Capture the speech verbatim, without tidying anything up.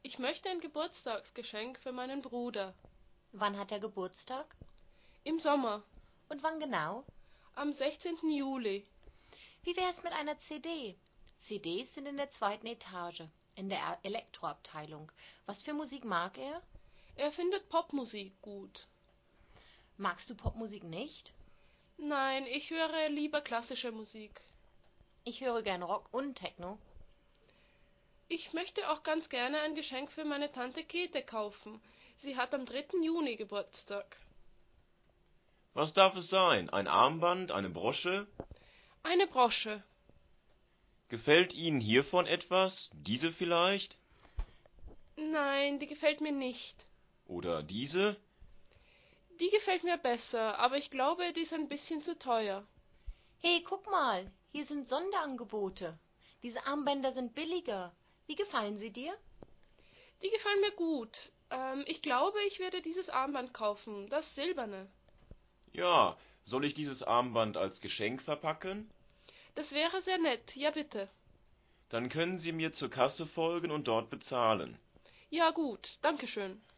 Ich möchte ein Geburtstagsgeschenk für meinen Bruder. Wann hat er Geburtstag? Im Sommer, Und wann genau? am sechzehnten Juli. Wie wär's mit einer C D? C Ds sind in der zweiten Etage, in der Elektroabteilung. Was für Musik mag er? Er findet Popmusik gut. Magst du Popmusik nicht? Nein, ich höre lieber klassische Musik. Ich höre gern Rock und Techno. Ich möchte auch ganz gerne ein Geschenk für meine Tante Käthe kaufen. Sie hat am dritten Juni Geburtstag. Was darf es sein? Ein Armband, eine Brosche? Eine Brosche. Gefällt Ihnen hiervon etwas? Diese vielleicht? Nein, die gefällt mir nicht. Oder diese? Die gefällt mir besser, aber ich glaube, die ist ein bisschen zu teuer. Hey, guck mal, hier sind Sonderangebote. Diese Armbänder sind billiger. Wie gefallen sie dir? Die gefallen mir gut. Ähm, ich glaube, ich werde dieses Armband kaufen, das silberne. Ja, soll ich dieses Armband als Geschenk verpacken? Das wäre sehr nett, ja bitte. Dann können Sie mir zur Kasse folgen und dort bezahlen. Ja gut, danke schön.